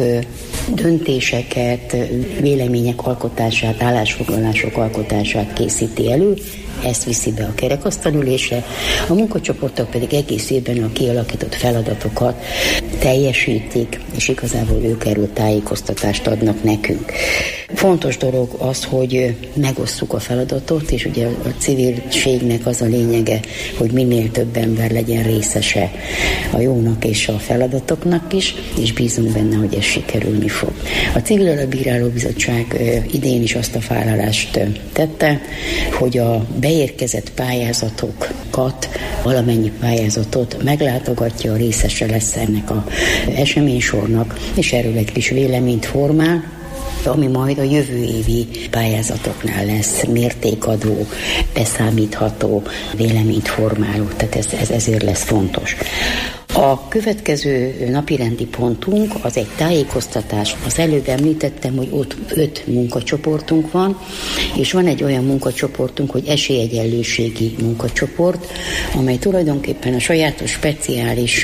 döntéseket, vélemények alkotását, állásfoglalások alkotását készíti elő, ezt viszi be a kerekasztalülésre, a munkacsoportok pedig egész évben a kialakított feladatokat teljesítik, és igazából ők erről tájékoztatást adnak nekünk. Fontos dolog az, hogy megosszuk a feladatot, és ugye a civilségnek az a lényege, hogy minél több ember legyen részese a jónak és a feladatoknak is, és bízunk benne, hogy ez sikerülni fog. A Civil Alapbíráló Bizottság idén is azt a vállalást tette, hogy a beérkezett pályázatokat, valamennyi pályázatot meglátogatja, a részese lesz ennek az eseménysornak, és erről egy kis véleményt formál, ami majd a jövő évi pályázatoknál lesz mértékadó, beszámítható, véleményt formáló, tehát ez, ez ezért lesz fontos. A következő napirendi pontunk az egy tájékoztatás. Az előbb említettem, hogy ott öt munkacsoportunk van, és van egy olyan munkacsoportunk, hogy esélyegyenlőségi munkacsoport, amely tulajdonképpen a sajátos speciális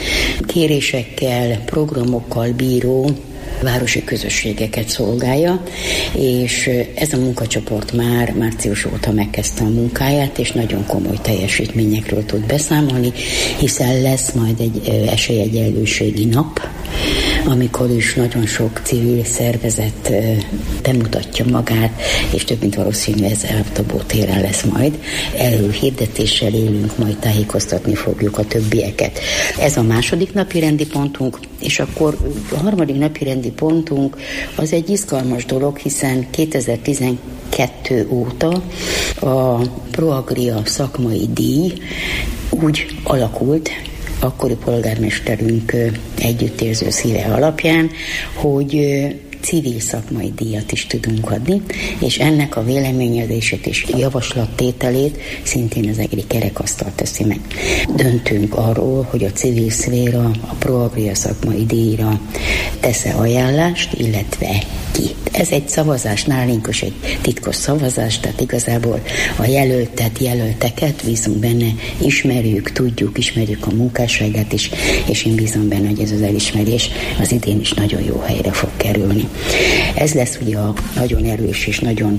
kérésekkel, programokkal bíró városi közösségeket szolgálja, és ez a munkacsoport már március óta megkezdte a munkáját, és nagyon komoly teljesítményekről tud beszámolni, hiszen lesz majd egy esélyegyenlőségi nap, amikor is nagyon sok civil szervezet bemutatja magát, és több mint valószínű ez Eltabó téren lesz majd. Erről hirdetéssel élünk, majd tájékoztatni fogjuk a többieket. Ez a második napi rendi pontunk, és akkor a harmadik napi rendi pontunk az egy izgalmas dolog, hiszen kétezer-tizenkettő óta a Proagria szakmai díj úgy alakult, akkori polgármesterünk együttérző szíve alapján, hogy civil szakmai díjat is tudunk adni, és ennek a véleményezését és javaslattételét szintén az egri kerekasztal teszi meg. Döntünk arról, hogy a civil szféra a Pro-Agria szakmai díjra tesz-e ajánlást, illetve ki. Ez egy szavazás nálunk, és egy titkos szavazás, tehát igazából a jelöltet, jelölteket bízunk benne, ismerjük, tudjuk, ismerjük a munkásságát is, és én bízom benne, hogy ez az elismerés az idén is nagyon jó helyre fog kerülni. Ez lesz ugye a nagyon erős és nagyon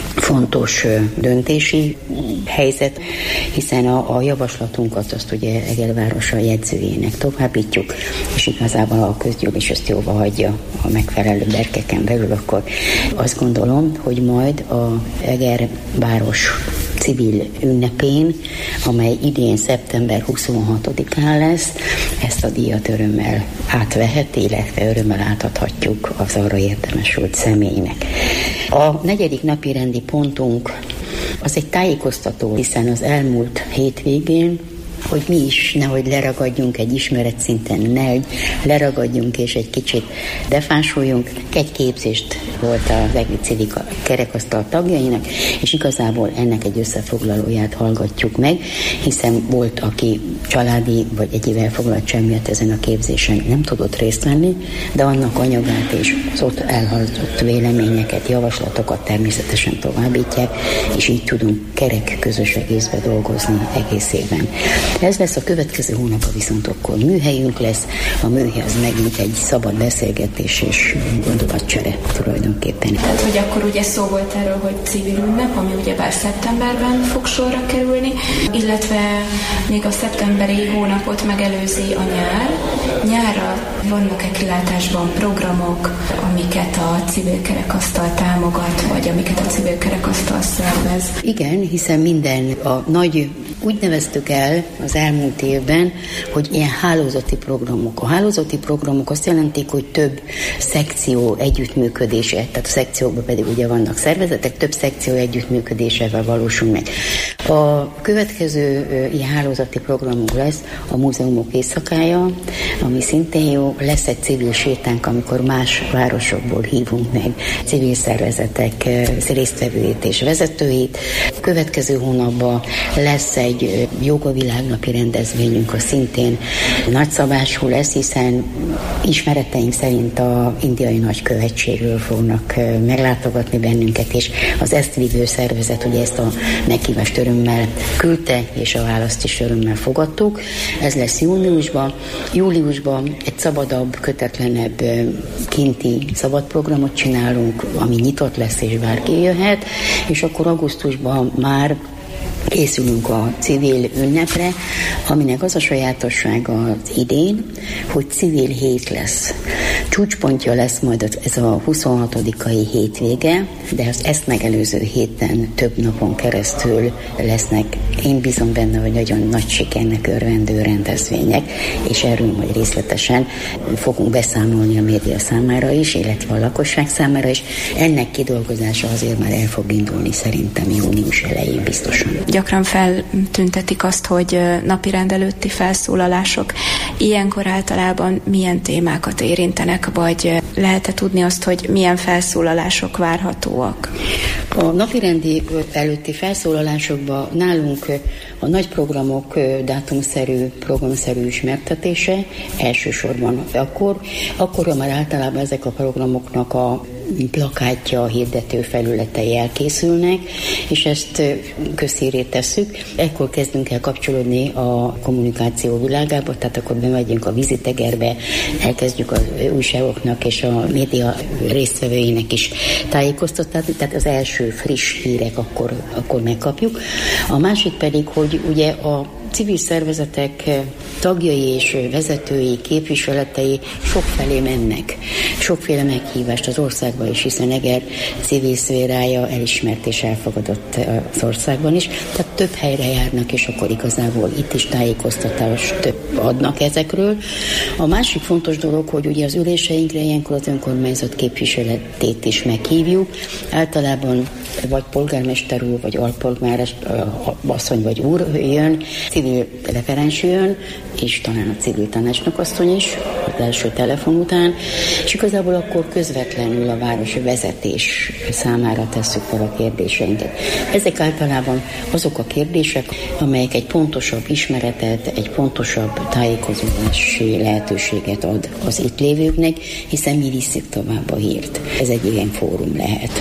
fontos döntési helyzet, hiszen a, a javaslatunkat azt ugye Egervárosa jegyzőjének továbbítjuk, és igazából a közgyűlés ezt jóvá hagyja a megfelelő berkeken belül, akkor azt gondolom, hogy majd a Egerváros civil ünnepén, amely idén szeptember huszonhatodikán lesz, ezt a díjat örömmel átveheti, illetve örömmel átadhatjuk az arra érdemesült személynek. A negyedik napi rendi pontunk az egy tájékoztató, hiszen az elmúlt hétvégén, hogy mi is nehogy leragadjunk egy ismeretszinten, nehogy leragadjunk és egy kicsit defánsoljunk. Egy képzést volt az egri civil kerekasztal tagjainak, és igazából ennek egy összefoglalóját hallgatjuk meg, hiszen volt, aki családi vagy egyéb elfoglaltság miatt ezen a képzésen nem tudott részt venni, de annak anyagát és az ott elhallgatott véleményeket, javaslatokat természetesen továbbítják, és így tudunk kerek közös egészbe dolgozni egész évben. Ez lesz a következő hónapban, viszont akkor műhelyünk lesz. A műhely az megint egy szabad beszélgetés és gondolatcsere tulajdonképpen. Tehát, hogy akkor ugye szó volt erről, hogy civil ünnep, ami ugyebár szeptemberben fog sorra kerülni, illetve még a szeptemberi hónapot megelőzi a nyár. Nyárra vannak-e kilátásban programok, amiket a civil kerekasztal támogat, vagy amiket a civil kerekasztal szervez? Igen, hiszen minden a nagy, úgy neveztük el az elmúlt évben, hogy ilyen hálózati programok. A hálózati programok azt jelentik, hogy több szekció együttműködése, tehát a szekciókban pedig ugye vannak szervezetek, több szekció együttműködésével valósul meg. A következő ilyen hálózati programunk lesz a múzeumok éjszakája, ami szintén jó, lesz egy civil sétánk, amikor más városokból hívunk meg civil szervezetek résztvevőit és vezetőit. A következő hónapban lesz egy joga világnapi rendezvényünk, a szintén nagyszabású lesz, hiszen ismereteink szerint a indiai nagykövetségről fognak meglátogatni bennünket, és az ezt vívő szervezet ugye ezt a meghívást örömmel küldte, és a választ is örömmel fogadtuk. Ez lesz júniusban. Júliusban egy szabadabb, kötetlenebb kinti szabadprogramot csinálunk, ami nyitott lesz, és bárki jöhet, és akkor augusztusban már készülünk a civil ünnepre, aminek az a sajátossága az idén, hogy civil hét lesz. Csúcspontja lesz majd ez a huszonhatodikai hétvége, de az ezt megelőző héten több napon keresztül lesznek, én bízom benne, hogy nagyon nagy sikernek örvendő rendezvények, és erről majd részletesen fogunk beszámolni a média számára is, illetve a lakosság számára is. Ennek kidolgozása azért már el fog indulni szerintem június elején biztosan. Gyakran feltüntetik azt, hogy napirend előtti felszólalások ilyenkor általában milyen témákat érintenek, vagy lehet-e tudni azt, hogy milyen felszólalások várhatóak? A napirendi előtti felszólalásokban nálunk a nagy programok dátumszerű, programszerű ismertetése elsősorban akkor, akkor már általában ezek a programoknak a plakátja, a hirdető felületei elkészülnek, és ezt közhírré tesszük. Ekkor kezdünk el kapcsolódni a kommunikáció világába, tehát akkor bemegyünk a Vizitegerbe, elkezdjük az újságoknak és a média résztvevőinek is tájékoztatni, tehát az első friss hírek akkor, akkor megkapjuk. A másik pedig, hogy ugye a civil szervezetek tagjai és vezetői, képviseletei sokfelé mennek. Sokféle meghívást az országban is, hiszen Eger civil szférája elismert és elfogadott az országban is. Tehát több helyre járnak, és akkor igazából itt is tájékoztatást adnak ezekről. A másik fontos dolog, hogy ugye az üléseinkre ilyenkor az önkormányzat képviseletét is meghívjuk. Általában vagy polgármester úr, vagy alpolgármester asszony vagy úr jön. civil referens jön, és talán a civil tanácsnokasszony is, az első telefon után, és igazából akkor közvetlenül a városi vezetés számára tesszük fel a kérdéseinket. Ezek általában azok a kérdések, amelyek egy pontosabb ismeretet, egy pontosabb tájékozódási lehetőséget ad az itt lévőknek, hiszen mi visszük tovább a hírt. Ez egy ilyen fórum lehet.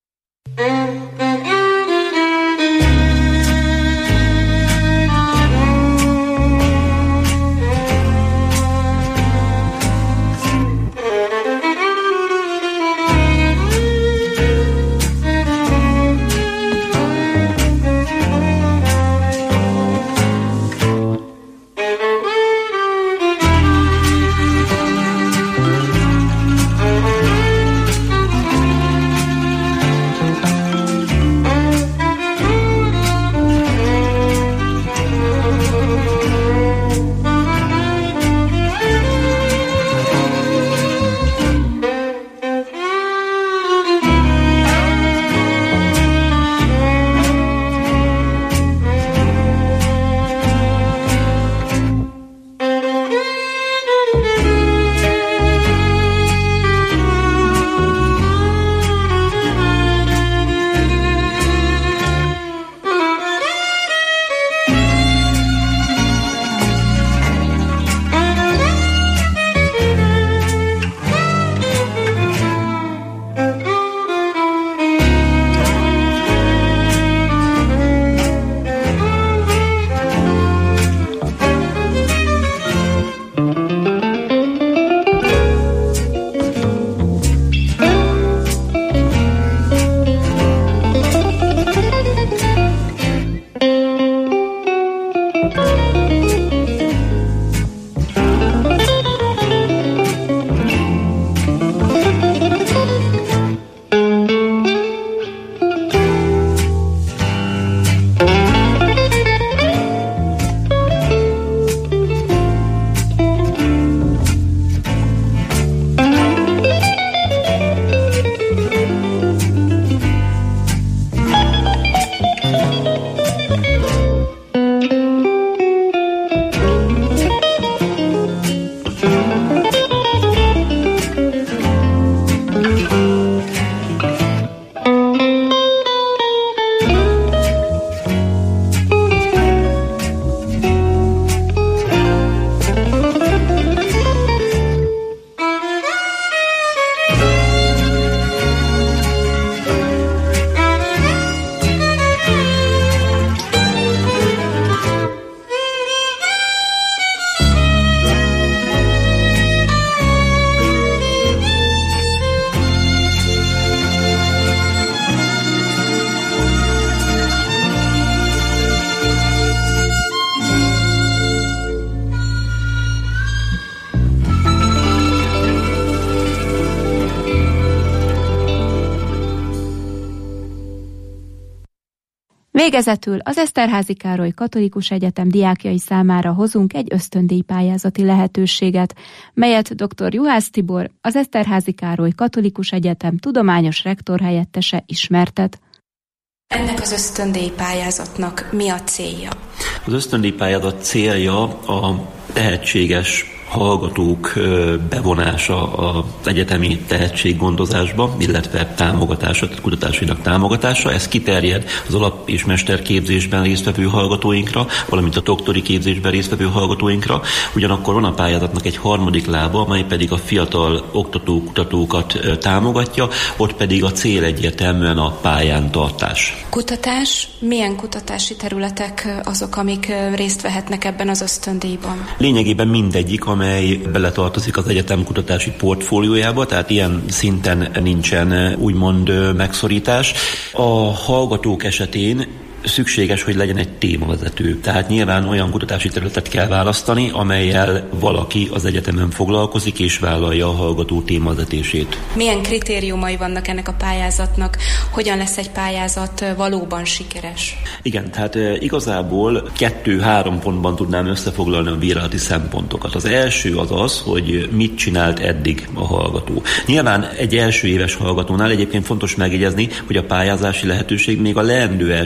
Végezetül az Eszterházy Károly Katolikus Egyetem diákjai számára hozunk egy ösztöndíj pályázati lehetőséget, melyet dr. Juhász Tibor, az Eszterházy Károly Katolikus Egyetem tudományos rektorhelyettese ismertet. Ennek az ösztöndíj pályázatnak mi a célja? Az ösztöndíj pályázat célja a tehetséges hallgatók bevonása az egyetemi tehetséggondozásba, illetve támogatása, kutatásainak támogatása. Ez kiterjed az alap- és mesterképzésben résztvevő hallgatóinkra, valamint a doktori képzésben résztvevő hallgatóinkra. Ugyanakkor van a pályázatnak egy harmadik lába, amely pedig a fiatal oktató kutatókat támogatja, ott pedig a cél egyértelműen a pályán tartás. Kutatás, milyen kutatási területek azok, amik részt vehetnek ebben az ösztöndíjban? Lényegében mindegyik, amely beletartozik az egyetem kutatási portfóliójába, tehát ilyen szinten nincsen úgymond megszorítás. A hallgatók esetén szükséges, hogy legyen egy témavezető. Tehát nyilván olyan kutatási területet kell választani, amellyel valaki az egyetemen foglalkozik és vállalja a hallgató témavezetését. Milyen kritériumai vannak ennek a pályázatnak? Hogyan lesz egy pályázat valóban sikeres? Igen, tehát igazából kettő-három pontban tudnám összefoglalni a bírálati szempontokat. Az első az az, hogy mit csinált eddig a hallgató. Nyilván egy első éves hallgatónál egyébként fontos megjegyezni, hogy a pályázási lehetőség még a leendő első éves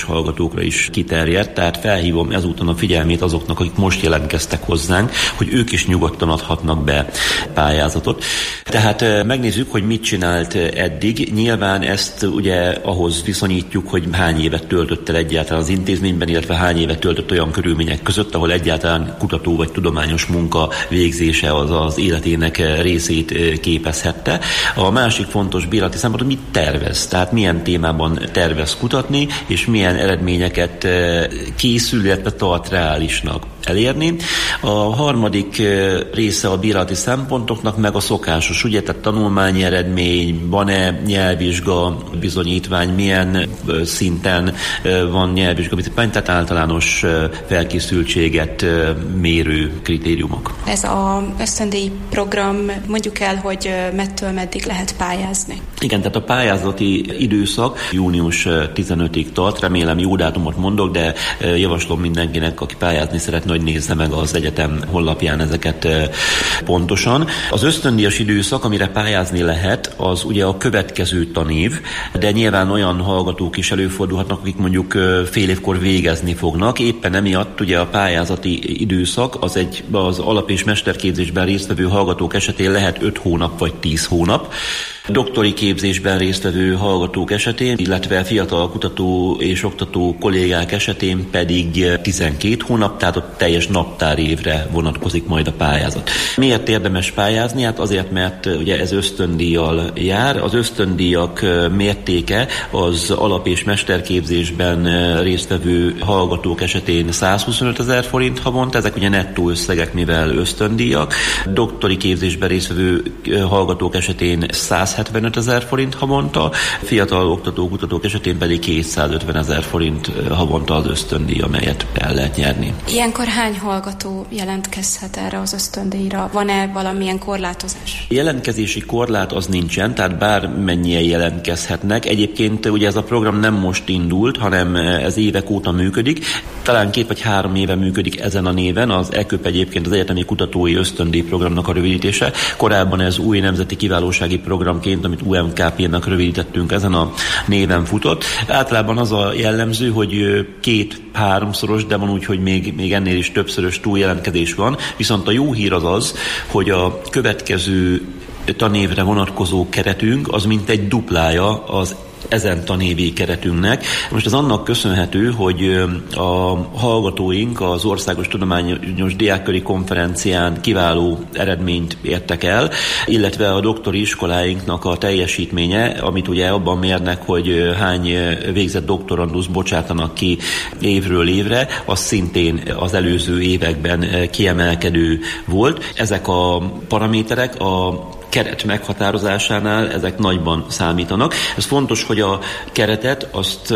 hallgatókra is kiterjedt, tehát felhívom ezúton a figyelmét azoknak, akik most jelentkeztek hozzánk, hogy ők is nyugodtan adhatnak be pályázatot. Tehát megnézzük, hogy mit csinált eddig. Nyilván ezt ugye ahhoz viszonyítjuk, hogy hány évet töltött el egyáltalán az intézményben, illetve hány évet töltött olyan körülmények között, ahol egyáltalán kutató vagy tudományos munka végzése az az életének részét képezhette. A másik fontos bírálati szempont, hogy mit tervez, tehát milyen témában tervez kutatni, és milyen eredményeket készül, illetve tart reálisnak elérni. A harmadik része a bírálati szempontoknak meg a szokásos, ugye, tehát tanulmányi eredmény, van-e nyelvvizsga bizonyítvány, milyen szinten van nyelvvizsga bizonyítvány, tehát általános felkészültséget mérő kritériumok. Ez az ösztöndíj program, mondjuk el, hogy mettől meddig lehet pályázni? Igen, tehát a pályázati időszak június tizenötödikéig tart, remélem jó dátumot mondok, de javaslom mindenkinek, aki pályázni szeretne, hogy nézze meg az egyetem honlapján ezeket pontosan. Az ösztöndíjas időszak, amire pályázni lehet, az ugye a következő tanév, de nyilván olyan hallgatók is előfordulhatnak, akik mondjuk fél évkor végezni fognak. Éppen emiatt ugye a pályázati időszak az egy az alap- és mesterképzésben résztvevő hallgatók esetén lehet öt hónap vagy tíz hónap. Doktori képzésben résztvevő hallgatók esetén, illetve fiatal kutató és oktató kollégák esetén pedig tizenkét hónap, tehát a teljes naptárévre vonatkozik majd a pályázat. Miért érdemes pályázni? Hát azért, mert ugye ez ösztöndíjjal jár. Az ösztöndíjak mértéke az alap- és mesterképzésben résztvevő hallgatók esetén százhuszonöt ezer forint havonta, ezek ugye nettó összegek, mivel ösztöndíjak. Doktori képzésben résztvevő hallgatók esetén százhetvenöt ezer forint havonta, fiatal oktatók, kutatók esetén pedig kétszázötven ezer forint havonta az ösztöndíj, amelyet el lehet nyerni. Ilyenkor hány hallgató jelentkezhet erre az ösztöndíjra? Van-e valamilyen korlátozás? Jelentkezési korlát az nincsen, tehát bármennyien jelentkezhetnek. Egyébként ugye ez a program nem most indult, hanem ez évek óta működik. Talán két vagy három éve működik ezen a néven. Az e ká u pé egyébként az Egyetemi Kutatói Ösztöndíj programnak a rövidítése. Korábban ez új nemzeti kiválósági programként, amit u em ká pé-nek rövidítettünk, ezen a néven futott. Általában az a jellemző, hogy két-háromszoros, de van úgy, hogy még, még ennél is többszörös túljelentkezés van. Viszont a jó hír az az, hogy a következő tanévre vonatkozó keretünk az mintegy duplája az ezen tanévi keretünknek. Most ez annak köszönhető, hogy a hallgatóink az Országos Tudományos Diákköri Konferencián kiváló eredményt értek el, illetve a doktori iskoláinknak a teljesítménye, amit ugye abban mérnek, hogy hány végzett doktoranduszt bocsátanak ki évről évre, az szintén az előző években kiemelkedő volt. Ezek a paraméterek a keret meghatározásánál ezek nagyban számítanak. Ez fontos, hogy a keretet azt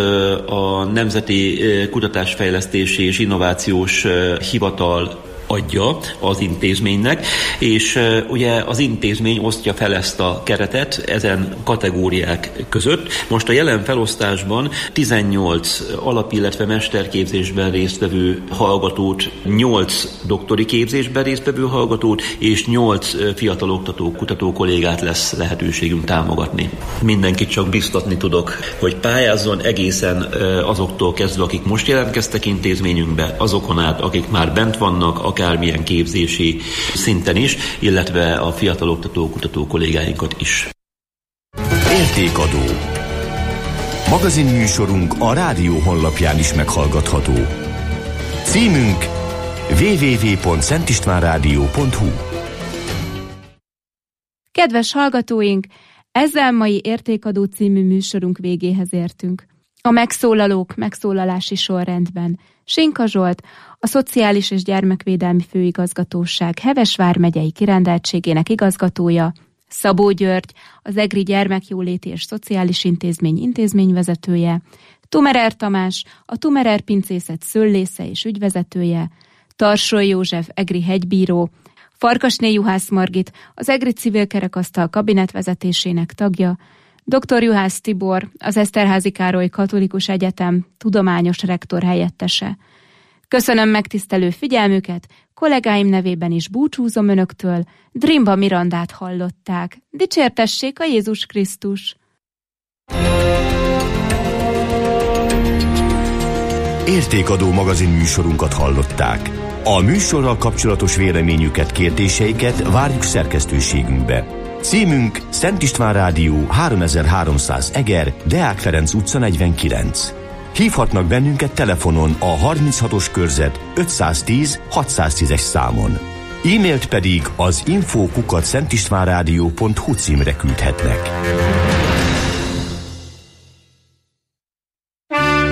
a Nemzeti Kutatásfejlesztési és Innovációs Hivatal adja az intézménynek, és ugye az intézmény osztja fel ezt a keretet ezen kategóriák között. Most a jelen felosztásban tizennyolc alap, illetve mesterképzésben résztvevő hallgatót, nyolc doktori képzésben résztvevő hallgatót és nyolc fiatal oktató, kutató kollégát lesz lehetőségünk támogatni. Mindenkit csak biztatni tudok, hogy pályázzon egészen azoktól kezdve, akik most jelentkeztek intézményünkbe, azokon át, akik már bent vannak, akármilyen képzési szinten is, illetve a fiatal oktató, kutató kollégáinkat is. Értékadó. Magazinműsorunk a rádió honlapján is meghallgatható. Címünk double-u double-u double-u pont szentistvánrádió pont hu. Kedves hallgatóink, ezzel mai Értékadó című műsorunk végéhez értünk. A megszólalók megszólalási sorrendben Sinka Zsolt, a Szociális és Gyermekvédelmi Főigazgatóság Heves vármegyei kirendeltségének igazgatója, Szabó György, az EGRI Gyermekjóléti és Szociális Intézmény intézményvezetője, Tumerer Tamás, a Tumerer Pincészet szőlésze és ügyvezetője, Tarsoly József EGRI hegybíró, Farkasné Juhász Margit, az EGRI Civil Kerekasztal kabinetvezetésének tagja, doktor Juhász Tibor, az Eszterházy Károly Katolikus Egyetem tudományos rektor helyettese. Köszönöm megtisztelő figyelmüket, kollégáim nevében is búcsúzom önöktől, Drimba Mirandát hallották. Dicsértessék a Jézus Krisztus! Értékadó magazin műsorunkat hallották. A műsorral kapcsolatos véleményüket, kérdéseiket várjuk szerkesztőségünkbe. Címünk Szent István Rádió háromezer-háromszáz Eger, Deák Ferenc utca negyvenkilenc. Hívhatnak bennünket telefonon a harminchatos körzet ötszáztíz hatszáztízes számon. E-mailt pedig az info kukac szentistvánrádió pont hu címre küldhetnek.